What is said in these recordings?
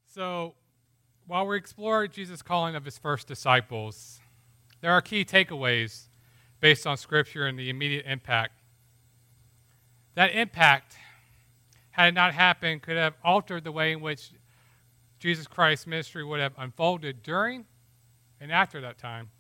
So, while we explore Jesus' calling of his first disciples, there are key takeaways based on Scripture and the immediate impact. That impact, had it not happened, could have altered the way in which Jesus Christ's ministry would have unfolded during and after that time.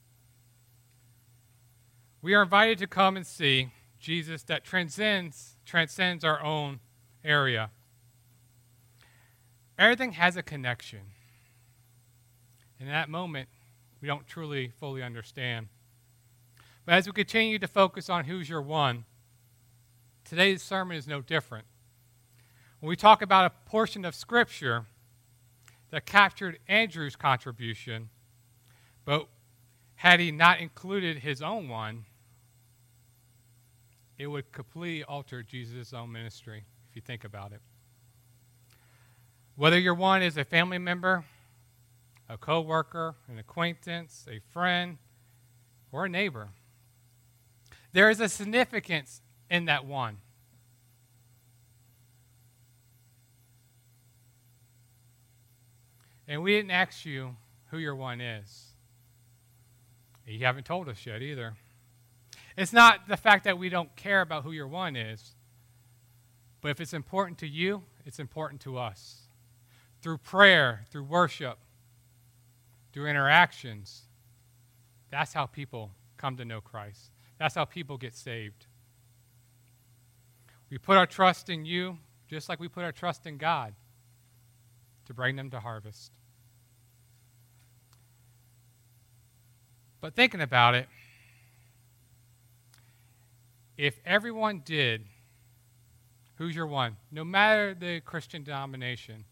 We are invited to come and see Jesus that transcends our own area. Everything has a connection. In that moment, we don't truly fully understand. But as we continue to focus on who's your one, today's sermon is no different. When we talk about a portion of Scripture that captured Andrew's contribution, but had he not included his own one, it would completely alter Jesus' own ministry, if you think about it. Whether your one is a family member, a co-worker, an acquaintance, a friend, or a neighbor, there is a significance in that one. And we didn't ask you who your one is. You haven't told us yet either. It's not the fact that we don't care about who your one is, but if it's important to you, it's important to us. Through prayer, through worship, through interactions, that's how people come to know Christ. That's how people get saved. We put our trust in you just like we put our trust in God to bring them to harvest. But thinking about it, if everyone did, who's your one? No matter the Christian denomination,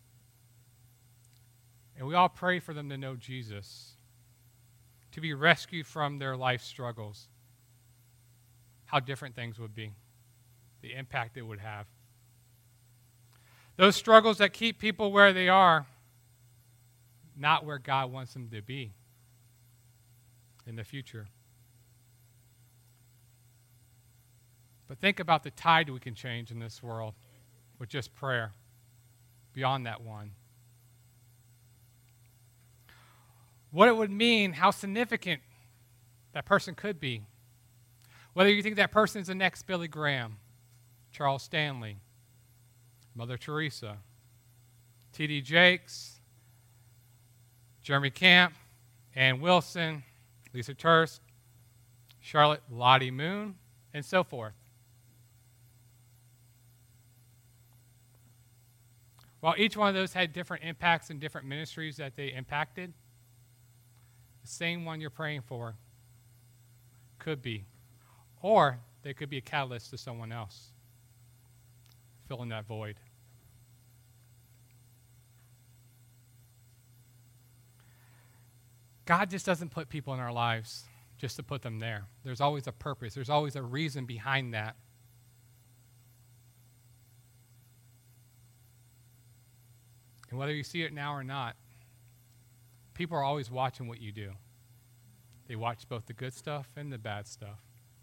and we all pray for them to know Jesus, to be rescued from their life struggles, how different things would be, the impact it would have. Those struggles that keep people where they are, not where God wants them to be in the future. But think about the tide we can change in this world with just prayer beyond that one. What it would mean, how significant that person could be. Whether you think that person is the next Billy Graham, Charles Stanley, Mother Teresa, T.D. Jakes, Jeremy Camp, Ann Wilson, Lisa Tursk, Charlotte Lottie Moon, and so forth. While each one of those had different impacts and different ministries that they impacted, the same one you're praying for could be. Or they could be a catalyst to someone else, filling that void. God just doesn't put people in our lives just to put them there. There's always a purpose. There's always a reason behind that. And whether you see it now or not, people are always watching what you do. They watch both the good stuff and the bad stuff.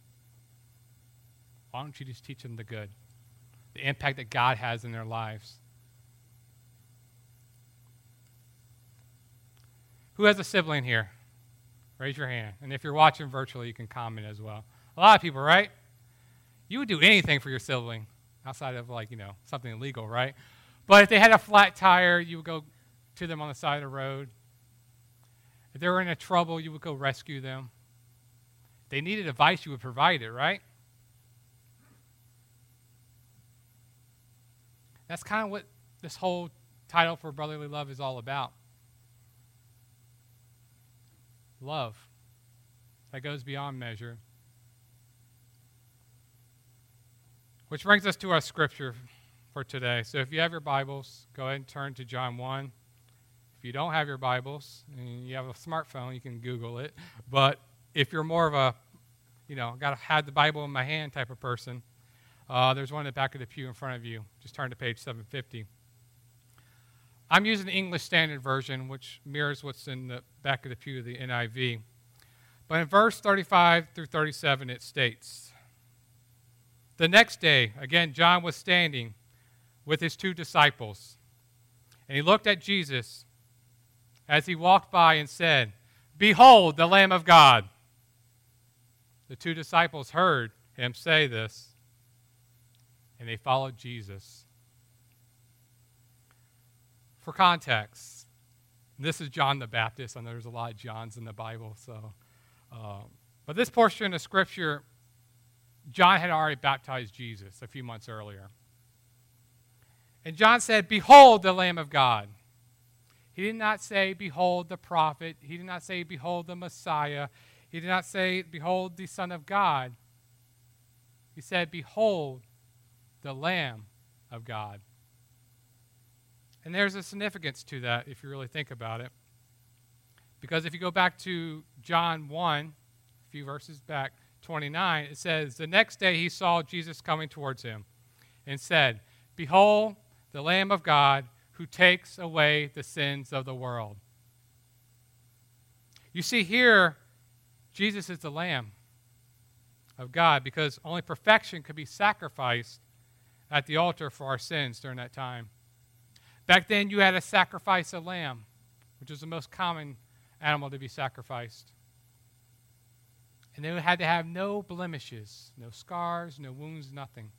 Why don't you just teach them the good, the impact that God has in their lives? Who has a sibling here? Raise your hand. And if you're watching virtually, you can comment as well. A lot of people, right? You would do anything for your sibling outside of something illegal, right? But if they had a flat tire, you would go to them on the side of the road. If they were in trouble, you would go rescue them. If they needed advice, you would provide it, right? That's kind of what this whole title for Brotherly Love is all about. Love that goes beyond measure. Which brings us to our scripture for today. So if you have your Bibles, go ahead and turn to John 1. If you don't have your Bibles and you have a smartphone, you can Google it. But if you're more of a, got to have the Bible in my hand type of person, there's one at the back of the pew in front of you. Just turn to page 750. I'm using the English Standard Version, which mirrors what's in the back of the pew of the NIV. But in verse 35 through 37, it states, "The next day, again, John was standing with his two disciples, And he looked at Jesus as he walked by and said, "Behold, the Lamb of God." The 2 disciples heard him say this, and they followed Jesus. For context, this is John the Baptist. I know there's a lot of Johns in the Bible, but this portion of Scripture, John had already baptized Jesus a few months earlier. And John said, "Behold the Lamb of God." He did not say, "Behold the prophet." He did not say, "Behold the Messiah." He did not say, "Behold the Son of God." He said, "Behold the Lamb of God." And there's a significance to that if you really think about it. Because if you go back to John 1, a few verses back, 29, it says, "The next day he saw Jesus coming towards him and said, 'Behold the Lamb of God who takes away the sins of the world.'" You see here, Jesus is the Lamb of God because only perfection could be sacrificed at the altar for our sins during that time. Back then, you had to sacrifice a lamb, which is the most common animal to be sacrificed. And they had to have no blemishes, no scars, no wounds, nothing.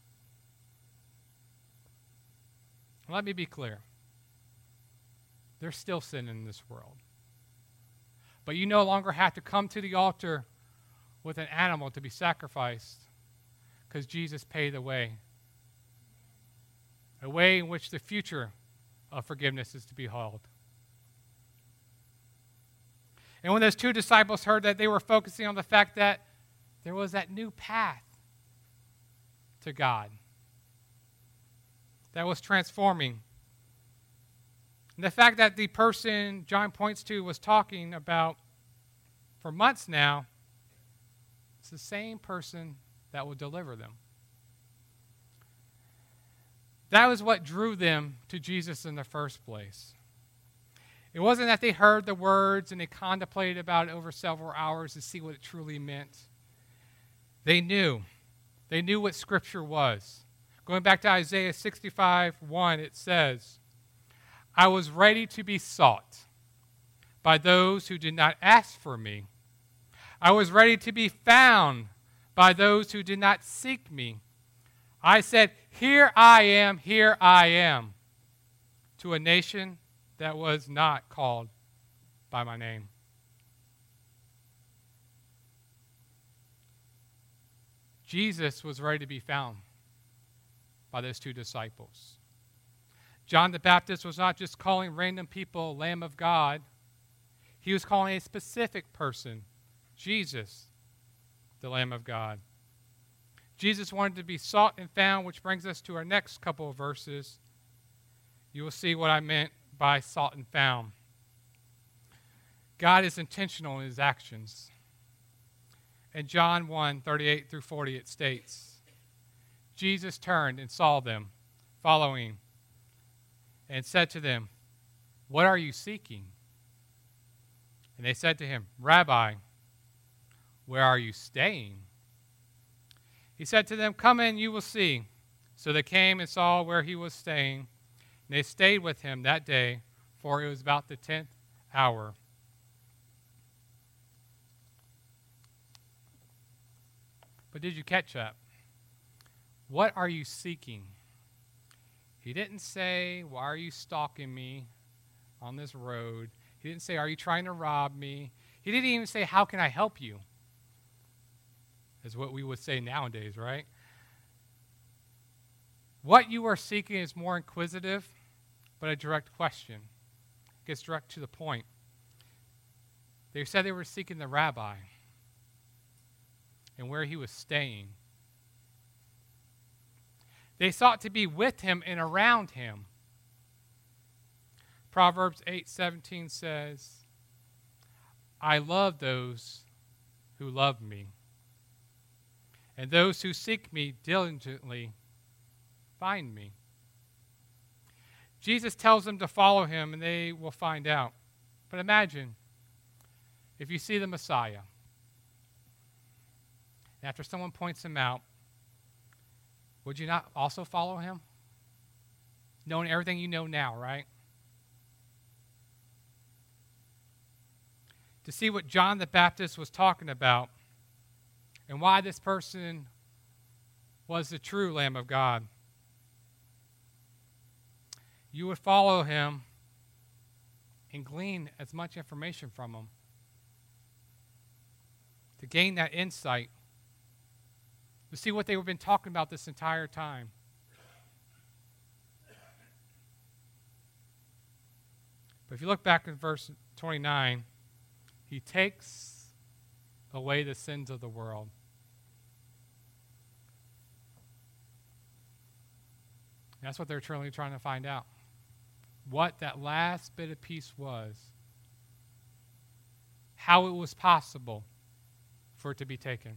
Let me be clear. There's still sin in this world. But you no longer have to come to the altar with an animal to be sacrificed because Jesus paid the way. A way in which the future of forgiveness is to be held. And when those 2 disciples heard that, they were focusing on the fact that there was that new path to God that was transforming. And the fact that the person John points to was talking about for months now, it's the same person that will deliver them. That was what drew them to Jesus in the first place. It wasn't that they heard the words and they contemplated about it over several hours to see what it truly meant. They knew. They knew what Scripture was. Going back to Isaiah 65:1, it says, "I was ready to be sought by those who did not ask for me. I was ready to be found by those who did not seek me. I said, 'Here I am,' to a nation that was not called by my name." Jesus was ready to be found by those 2 disciples. John the Baptist was not just calling random people Lamb of God. He was calling a specific person, Jesus, the Lamb of God. Jesus wanted to be sought and found, which brings us to our next couple of verses. You will see what I meant by sought and found. God is intentional in his actions. In John 1:38 through 40, it states, "Jesus turned and saw them following and said to them, 'What are you seeking?' And they said to him, 'Rabbi, where are you staying?' He said to them, 'Come in, you will see.' So they came and saw where he was staying, and they stayed with him that day, for it was about the 10th hour. But did you catch that? What are you seeking? He didn't say, 'Why are you stalking me on this road?' He didn't say, 'Are you trying to rob me?' He didn't even say, 'How can I help you?' Is what we would say nowadays, right? What you are seeking is more inquisitive, but a direct question. It gets direct to the point. They said they were seeking the rabbi and where he was staying. They sought to be with him and around him. Proverbs 8:17 says, "I love those who love me, and those who seek me diligently find me." Jesus tells them to follow him, and they will find out. But imagine if you see the Messiah, and after someone points him out, would you not also follow him? Knowing everything you know now, right? to see what John the Baptist was talking about and why this person was the true Lamb of God, you would follow him and glean as much information from him to gain that insight, to see what they've been talking about this entire time. But if you look back in verse 29, he takes away the sins of the world. That's what they're truly trying to find out. What that last bit of peace was. How it was possible for it to be taken.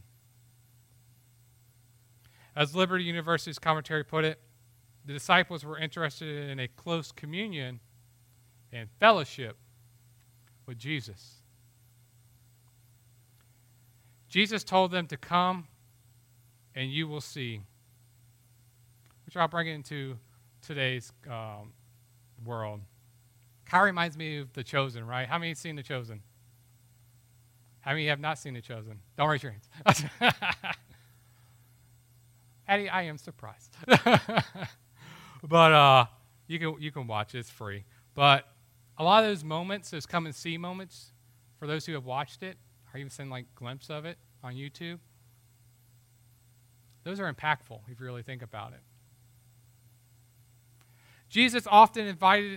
As Liberty University's commentary put it, the disciples were interested in a close communion and fellowship with Jesus. Jesus told them to come and you will see. Which I'll bring it into today's world. Kind of reminds me of The Chosen, right? How many have seen The Chosen? How many have not seen The Chosen? Don't raise your hands. Eddie, I am surprised. But you can watch it. It's free. But a lot of those moments, those come and see moments, for those who have watched it, or even seen like glimpse of it on YouTube, those are impactful if you really think about it. Jesus often invited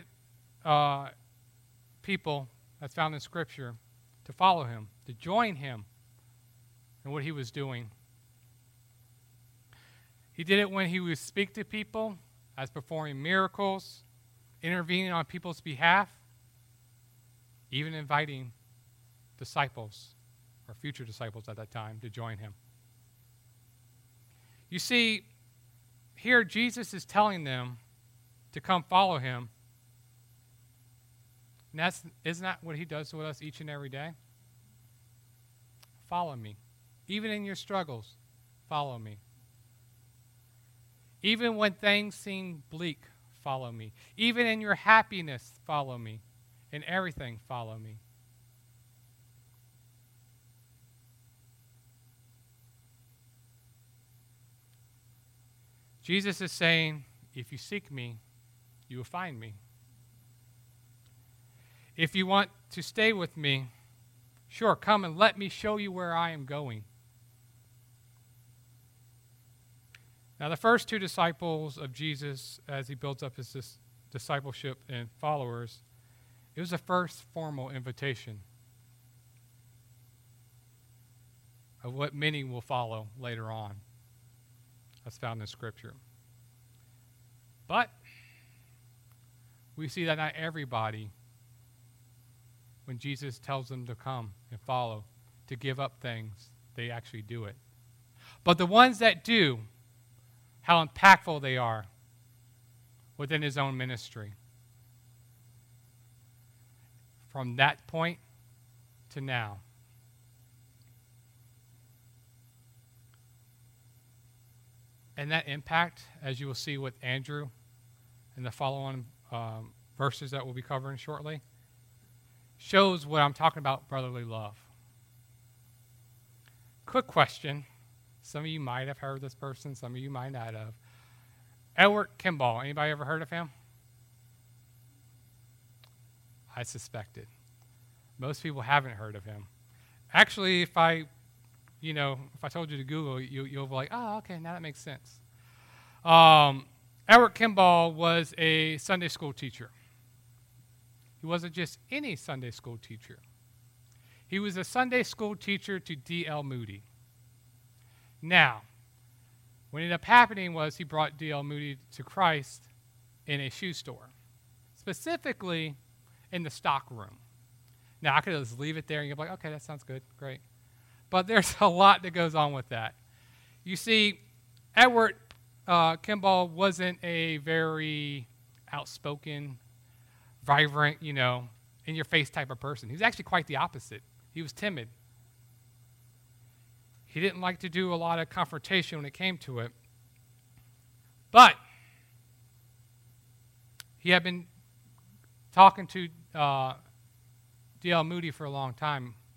people, that's found in Scripture, to follow him, to join him in what he was doing. He did it when he would speak to people, as performing miracles, intervening on people's behalf, even inviting disciples, or future disciples at that time, to join him. You see, here Jesus is telling them to come follow him. And isn't that what he does with us each and every day? Follow me. Even in your struggles, follow me. Even when things seem bleak, follow me. Even in your happiness, follow me. In everything, follow me. Jesus is saying, if you seek me, you will find me. If you want to stay with me, sure, come and let me show you where I am going. Now, the first two disciples of Jesus, as he builds up his discipleship and followers, it was the first formal invitation of what many will follow later on. That's found in Scripture. But we see that not everybody, when Jesus tells them to come and follow, to give up things, they actually do it. But the ones that do, how impactful they are within his own ministry. From that point to now. And that impact, as you will see with Andrew in the following verses that we'll be covering shortly, shows what I'm talking about, brotherly love. Quick question. Some of you might have heard of this person. Some of you might not have. Edward Kimball. Anybody ever heard of him? I suspected. Most people haven't heard of him. Actually, if I told you to Google, you'll be like, oh, okay, now that makes sense. Edward Kimball was a Sunday school teacher. He wasn't just any Sunday school teacher. He was a Sunday school teacher to D.L. Moody. Now, what ended up happening was he brought D.L. Moody to Christ in a shoe store, specifically in the stock room. Now, I could just leave it there and you'll be like, okay, that sounds good, great. But there's a lot that goes on with that. You see, Edward Kimball wasn't a very outspoken, vibrant, in-your-face type of person. He was actually quite the opposite. He was timid. He didn't like to do a lot of confrontation when it came to it. But he had been talking to D.L. Moody for a long time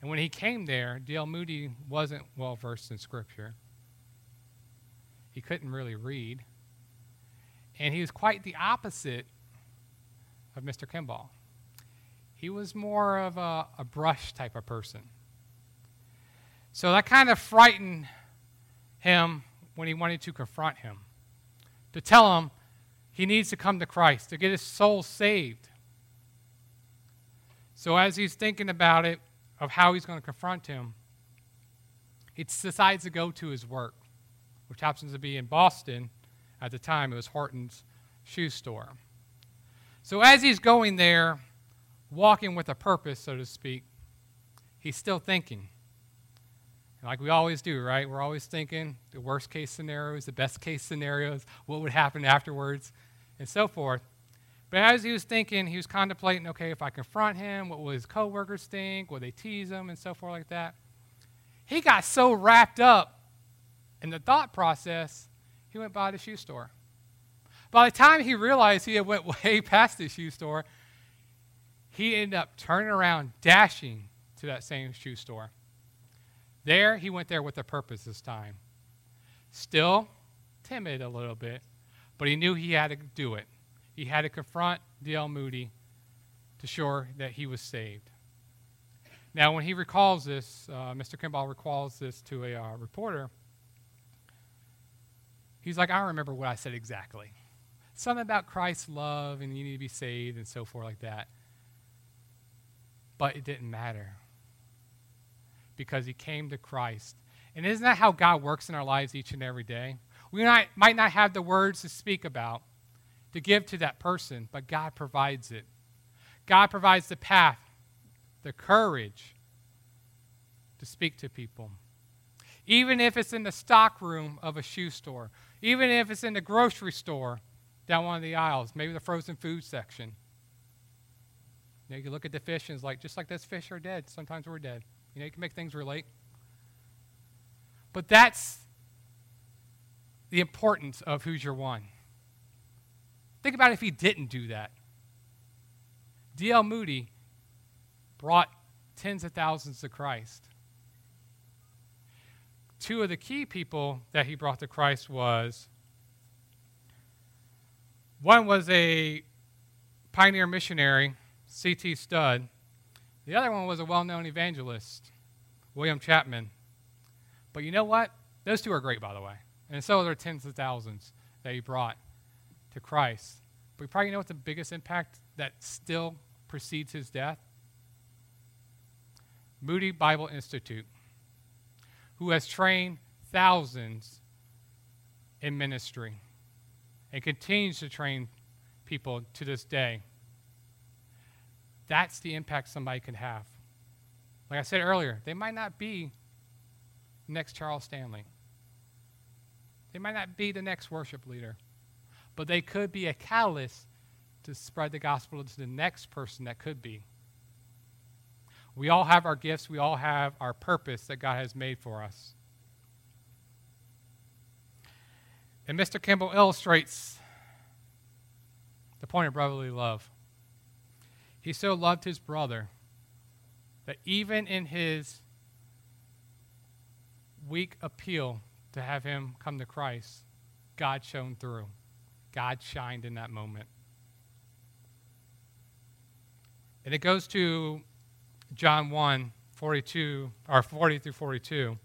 And when he came there, D.L. Moody wasn't well versed in Scripture. He couldn't really read. And he was quite the opposite of Mr. Kimball. He was more of a brush type of person. So that kind of frightened him when he wanted to confront him, to tell him he needs to come to Christ, to get his soul saved. So as he's thinking about it, of how he's going to confront him, he decides to go to his work, which happens to be in Boston. At the time, it was Horton's shoe store. So as he's going there, walking with a purpose, so to speak, he's still thinking. Like we always do, right? We're always thinking the worst case scenarios, the best case scenarios, what would happen afterwards, and so forth. But as he was thinking, he was contemplating, okay, if I confront him, what will his coworkers think? Will they tease him and so forth like that? He got so wrapped up in the thought process, he went by the shoe store. By the time he realized he had went way past the shoe store, he ended up turning around, dashing to that same shoe store. There, he went there with a purpose this time. Still timid a little bit, but he knew he had to do it. He had to confront D.L. Moody to show that he was saved. Now, when he recalls this, Mr. Kimball recalls this to a reporter, he's like, I remember what I said exactly. Something about Christ's love and you need to be saved and so forth like that. But it didn't matter because he came to Christ. And isn't that how God works in our lives each and every day? We might not have the words to speak about, to give to that person, but God provides it. God provides the path, the courage to speak to people. Even if it's in the stock room of a shoe store, even if it's in the grocery store down one of the aisles, maybe the frozen food section. You know, you can look at the fish and it's like, just like those fish are dead, sometimes we're dead. You know, you can make things relate. But that's the importance of Who's Your One. Think about if he didn't do that. D.L. Moody brought tens of thousands to Christ. Two of the key people that he brought to Christ was, one was a pioneer missionary, C.T. Studd. The other one was a well-known evangelist, William Chapman. But you know what? Those two are great, by the way. And so are there tens of thousands that he brought to Christ. But you probably know what the biggest impact that still precedes his death? Moody Bible Institute, who has trained thousands in ministry and continues to train people to this day. That's the impact somebody can have. Like I said earlier, they might not be the next Charles Stanley. They might not be the next worship leader, but they could be a catalyst to spread the gospel to the next person that could be. We all have our gifts. We all have our purpose that God has made for us. And Mr. Kimball illustrates the point of brotherly love. He so loved his brother that even in his weak appeal to have him come to Christ, God shone through. God shined in that moment. And it goes to John 1, 42, or 40 through 42,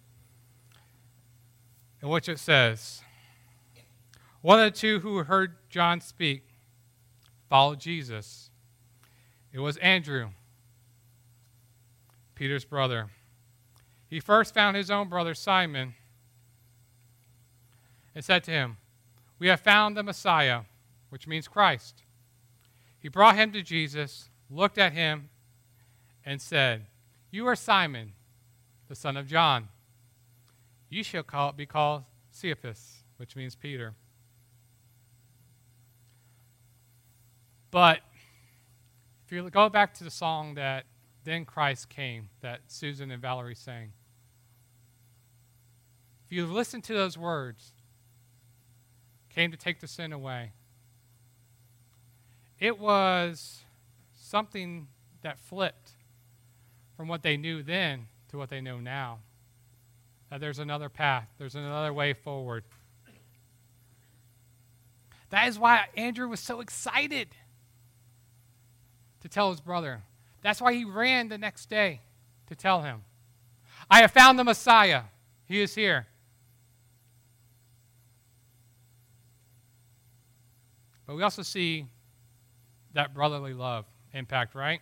in which it says, one of the two who heard John speak followed Jesus. It was Andrew, Peter's brother. He first found his own brother Simon and said to him, "We have found the Messiah," which means Christ. He brought him to Jesus, looked at him, and said, "You are Simon, the son of John. You shall be called Cephas," which means Peter. But if you go back to the song that Then Christ Came, that Susan and Valerie sang, if you listen to those words, came to take the sin away, it was something that flipped from what they knew then to what they know now. That there's another path. There's another way forward. That is why Andrew was so excited to tell his brother. That's why he ran the next day to tell him, I have found the Messiah. He is here. But we also see that brotherly love impact, right?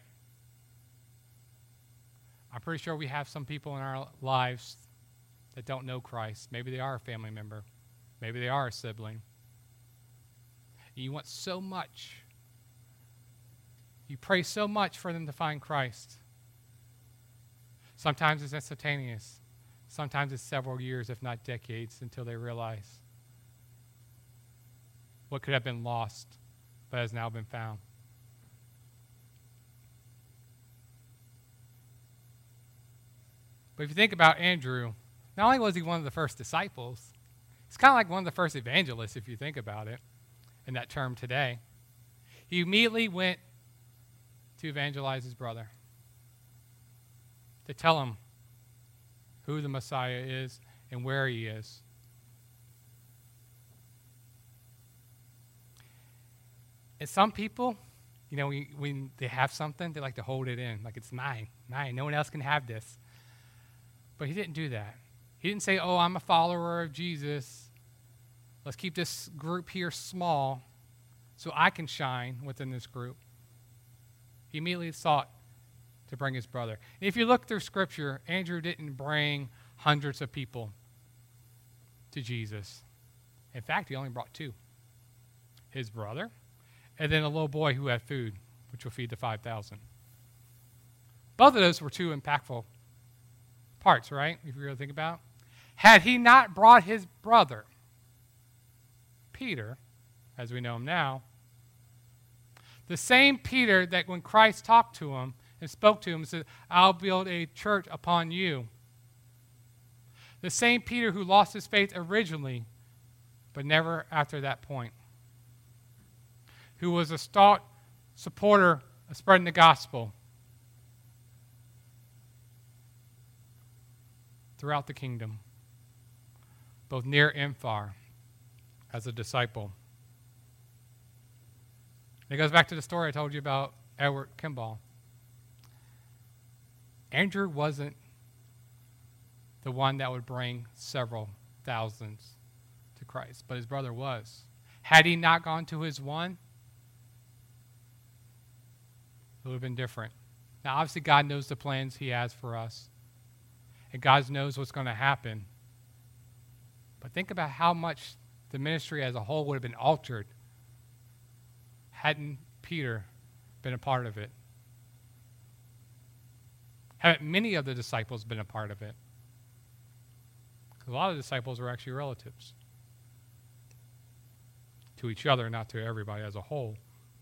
I'm pretty sure we have some people in our lives that don't know Christ. Maybe they are a family member. Maybe they are a sibling. And you want so much. You pray so much for them to find Christ. Sometimes it's instantaneous. Sometimes it's several years, if not decades, until they realize what could have been lost, but has now been found. But if you think about Andrew, not only was he one of the first disciples, he's kind of like one of the first evangelists, if you think about it, in that term today. He immediately went to evangelize his brother, to tell him who the Messiah is and where he is. And some people, you know, when they have something, they like to hold it in, like it's mine. No one else can have this. But he didn't do that. He didn't say, oh, I'm a follower of Jesus. Let's keep this group here small so I can shine within this group. He immediately sought to bring his brother. And if you look through Scripture, Andrew didn't bring hundreds of people to Jesus. In fact, he only brought two. His brother, and then a little boy who had food, which will feed the 5,000. Both of those were two impactful parts, right? If you really think about it. Had he not brought his brother, Peter, as we know him now, the same Peter that when Christ talked to him and spoke to him and said, I'll build a church upon you. The same Peter who lost his faith originally, but never after that point. Who was a staunch supporter of spreading the gospel throughout the kingdom, both near and far, as a disciple. And it goes back to the story I told you about Edward Kimball. Andrew wasn't the one that would bring several thousands to Christ, but his brother was. Had he not gone to his one, it would have been different. Now, obviously, God knows the plans he has for us, and God knows what's going to happen. But think about how much the ministry as a whole would have been altered hadn't Peter been a part of it. Hadn't many of the disciples been a part of it. Because a lot of the disciples were actually relatives to each other, not to everybody as a whole.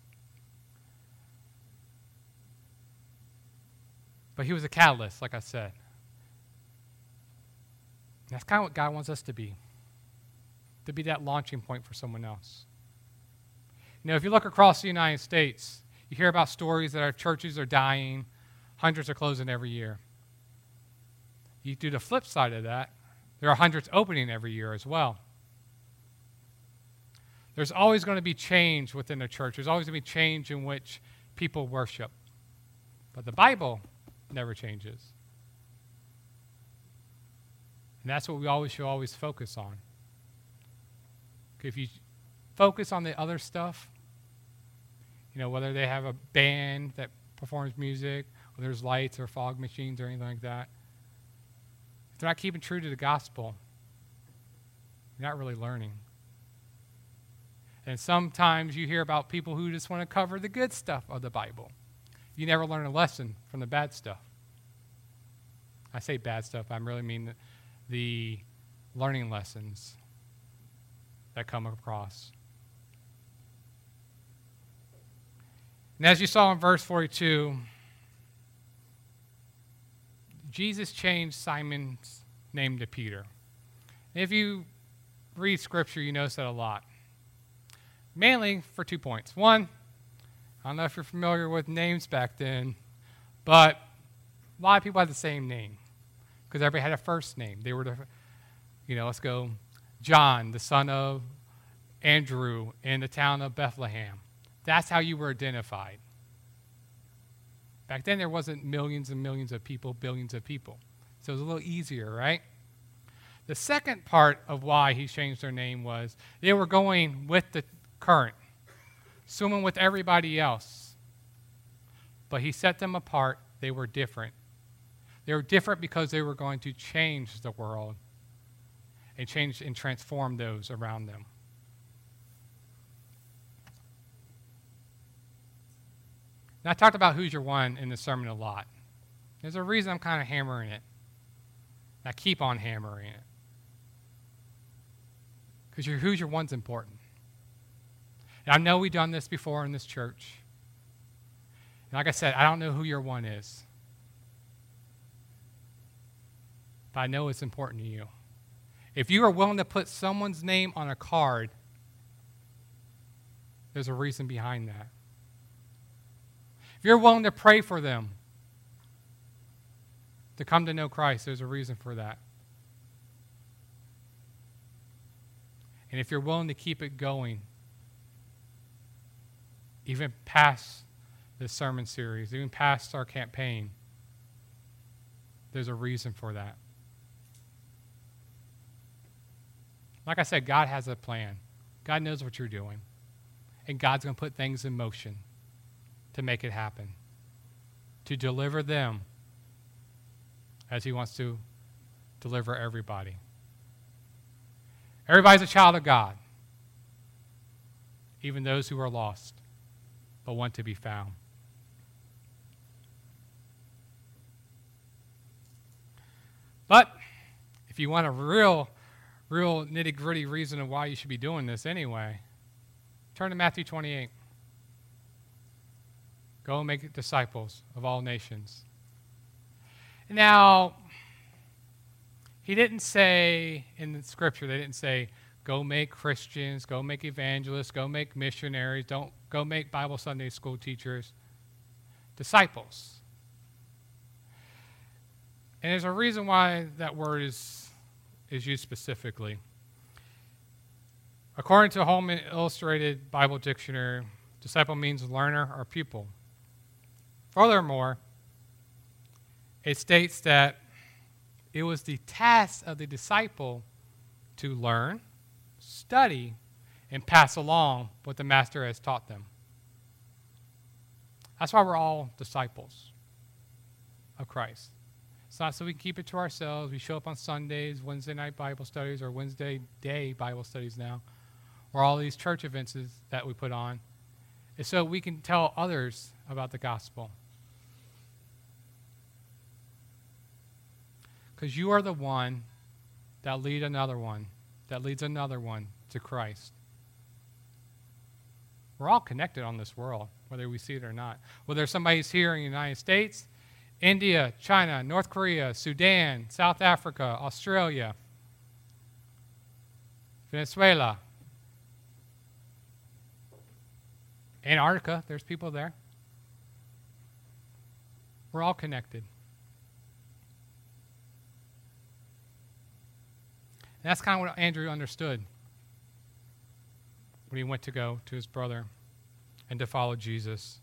But he was a catalyst, like I said. And that's kind of what God wants us to be that launching point for someone else. You know, if you look across the United States, you hear about stories that our churches are dying, hundreds are closing every year. You do the flip side of that, there are hundreds opening every year as well. There's always going to be change within the church. There's always going to be change in which people worship. But the Bible never changes. And that's what we should always focus on. If you focus on the other stuff, you know, whether they have a band that performs music, or there's lights or fog machines or anything like that, if they're not keeping true to the gospel, you're not really learning. And sometimes you hear about people who just want to cover the good stuff of the Bible. You never learn a lesson from the bad stuff. I say bad stuff, I really mean the learning lessons that come across. And as you saw in verse 42, Jesus changed Simon's name to Peter. And if you read Scripture, you notice that a lot. Mainly for 2 points. One, I don't know if you're familiar with names back then, but A lot of people had the same name because everybody had a first name. They were let's go John, the son of Andrew in the town of Bethlehem. That's how you were identified. Back then, there wasn't millions and millions of people, billions of people. So it was a little easier, right? The second part of why he changed their name was they were going with the current, swimming with everybody else. But he set them apart. They were different. They were different because they were going to change the world and change and transform those around them. Now, I talked about who's your one in the sermon a lot. There's a reason I'm kind of hammering it. And I keep on hammering it. Because who's your one's important. And I know we've done this before in this church. And like I said, I don't know who your one is. But I know it's important to you. If you are willing to put someone's name on a card, there's a reason behind that. If you're willing to pray for them to come to know Christ, there's a reason for that. And if you're willing to keep it going, even past this sermon series, even past our campaign, there's a reason for that. Like I said, God has a plan. God knows what you're doing. And God's going to put things in motion to make it happen, to deliver them as he wants to deliver everybody. Everybody's a child of God, even those who are lost but want to be found. But if you want a real nitty-gritty reason of why you should be doing this anyway, turn to Matthew 28. Go and make disciples of all nations. Now, he didn't say in the scripture, they didn't say, go make Christians, go make evangelists, go make missionaries, don't go make Bible Sunday school teachers. Disciples. And there's a reason why that word is used specifically. According to Holman Illustrated Bible Dictionary, disciple means learner or pupil. Furthermore, it states that it was the task of the disciple to learn, study, and pass along what the master has taught them. That's why we're all disciples of Christ. It's not so we can keep it to ourselves. We show up on Sundays, Wednesday night Bible studies, or Wednesday day Bible studies now, or all these church events that we put on. It's so we can tell others about the gospel. Because you are the one that leads another one to Christ. We're all connected on this world, whether we see it or not. Whether somebody's here in the United States, India, China, North Korea, Sudan, South Africa, Australia, Venezuela, Antarctica, there's people there. We're all connected. And that's kind of what Andrew understood when he went to go to his brother and to follow Jesus.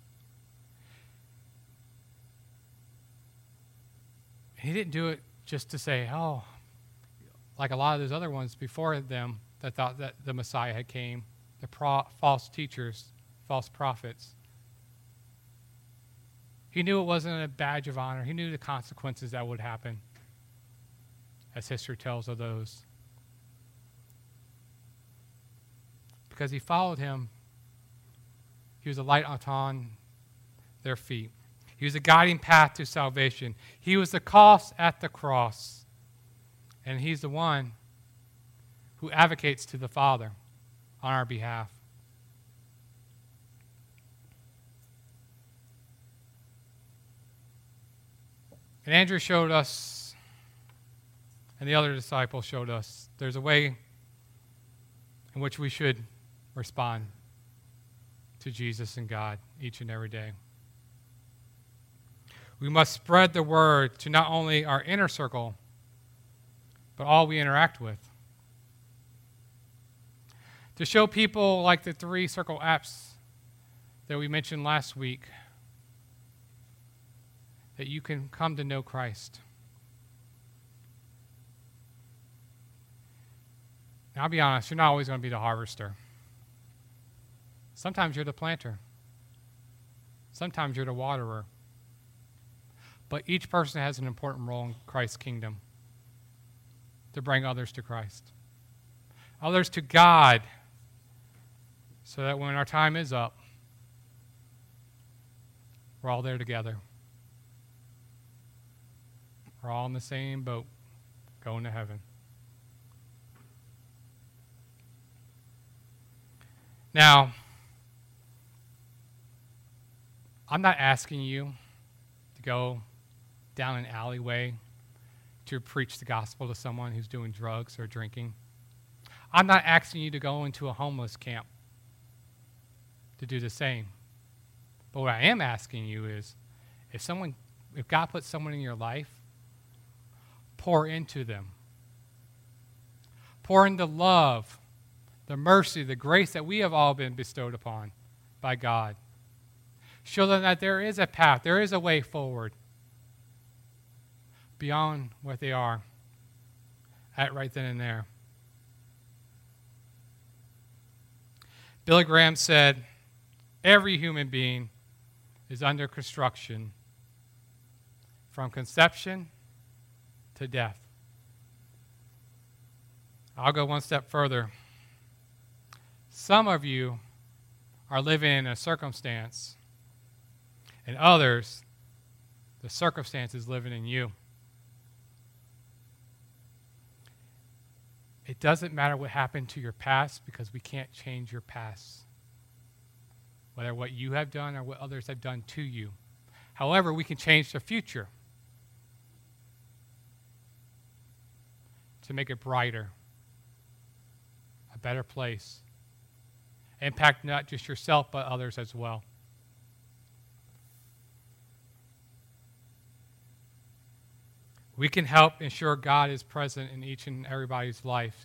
He didn't do it just to say, oh, like a lot of those other ones before them that thought that the Messiah had came, the false teachers, false prophets. He knew it wasn't a badge of honor. He knew the consequences that would happen, as history tells of those. Because he followed him, he was a light upon their feet. He was a guiding path to salvation. He was the cost at the cross. And he's the one who advocates to the Father on our behalf. And Andrew showed us, and the other disciples showed us, there's a way in which we should respond to Jesus and God each and every day. We must spread the word to not only our inner circle, but all we interact with. To show people like the 3 circle apps that we mentioned last week that you can come to know Christ. Now, I'll be honest, you're not always going to be the harvester. Sometimes you're the planter. Sometimes you're the waterer. But each person has an important role in Christ's kingdom to bring others to Christ, others to God, so that when our time is up, we're all there together. We're all in the same boat, going to heaven. Now, I'm not asking you to go down an alleyway to preach the gospel to someone who's doing drugs or drinking. I'm not asking you to go into a homeless camp to do the same. But what I am asking you is, if God puts someone in your life, pour into them. Pour in the love, the mercy, the grace that we have all been bestowed upon by God. Show them that there is a path, there is a way forward beyond what they are at right then and there. Billy Graham said, every human being is under construction from conception to death. I'll go one step further. Some of you are living in a circumstance, and others, the circumstance is living in you. It doesn't matter what happened to your past, because we can't change your past, whether what you have done or what others have done to you. However, we can change the future to make it brighter, a better place. Impact not just yourself, but others as well. We can help ensure God is present in each and everybody's life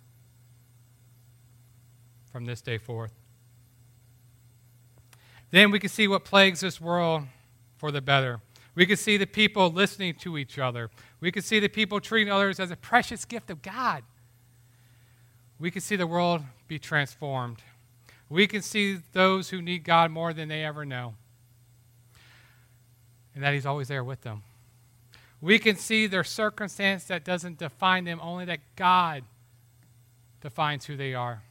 from this day forth. Then we can see what plagues this world for the better. We can see the people listening to each other. We can see the people treating others as a precious gift of God. We can see the world be transformed. We can see those who need God more than they ever know, and that He's always there with them. We can see their circumstance that doesn't define them, only that God defines who they are.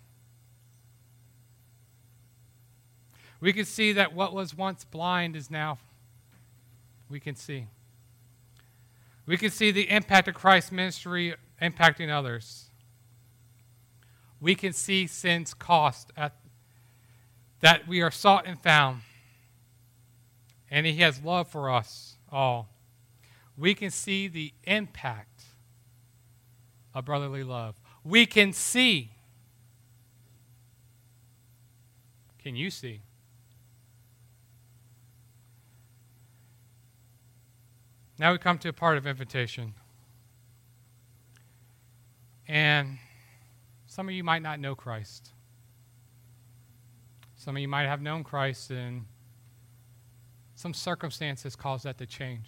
We can see that what was once blind is now, we can see. We can see the impact of Christ's ministry impacting others. We can see sin's cost, that we are sought and found, and He has love for us all. We can see the impact of brotherly love. We can see. Can you see? Now we come to a part of invitation. And some of you might not know Christ. Some of you might have known Christ, and some circumstances cause that to change.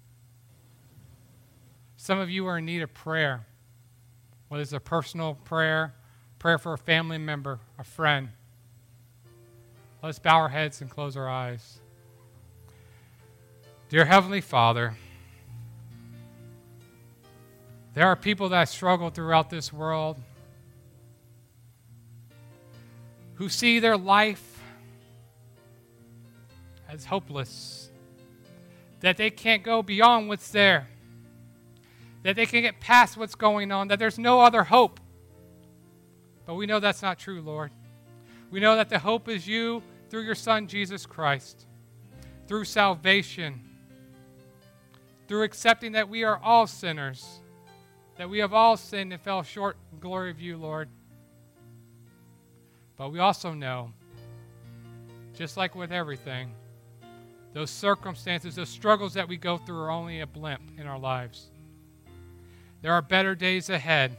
Some of you are in need of prayer, whether it's a personal prayer, prayer for a family member, a friend. Let's bow our heads and close our eyes. Dear Heavenly Father, there are people that struggle throughout this world who see their life as hopeless, that they can't go beyond what's there, that they can get past what's going on, that there's no other hope. But we know that's not true, Lord. We know that the hope is you through your Son, Jesus Christ, through salvation, through accepting that we are all sinners, that we have all sinned and fell short in the glory of you, Lord. But we also know, just like with everything, Those circumstances, those struggles that we go through are only a blimp in our lives. There are better days ahead,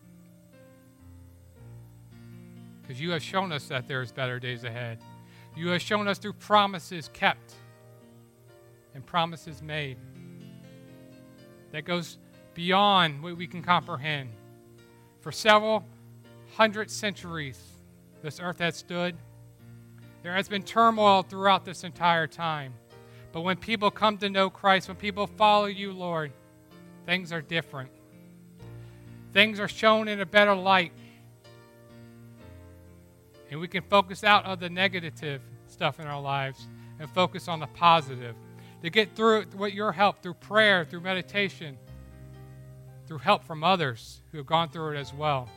because you have shown us that there is better days ahead. You have shown us through promises kept and promises made that goes beyond what we can comprehend. For several hundred centuries, this earth has stood. There has been turmoil throughout this entire time. But when people come to know Christ, when people follow you, Lord, things are different. Things are shown in a better light. And we can focus out of the negative stuff in our lives and focus on the positive. To get through it with your help, through prayer, through meditation, through help from others who have gone through it as well.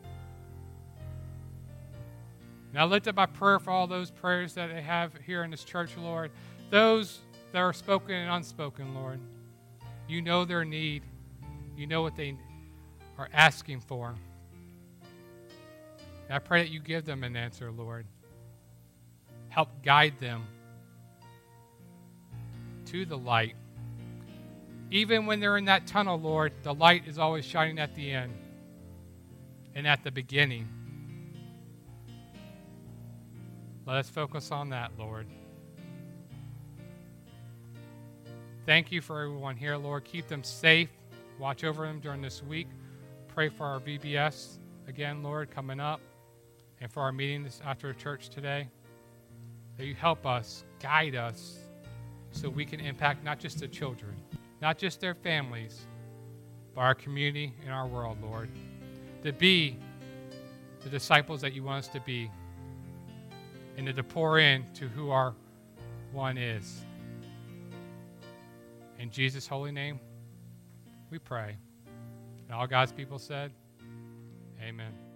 Now lift up my prayer for all those prayers that they have here in this church, Lord. Those that are spoken and unspoken, Lord. You know their need. You know what they are asking for. And I pray that you give them an answer, Lord. Help guide them to the light. Even when they're in that tunnel, Lord, the light is always shining at the end and at the beginning. Let us focus on that, Lord. Thank you for everyone here, Lord. Keep them safe. Watch over them during this week. Pray for our VBS again, Lord, coming up, and for our meeting after church today. That you help us, guide us, so we can impact not just the children, not just their families, but our community and our world, Lord. To be the disciples that you want us to be, and to pour in to who our one is. In Jesus' holy name, we pray. And all God's people said, amen.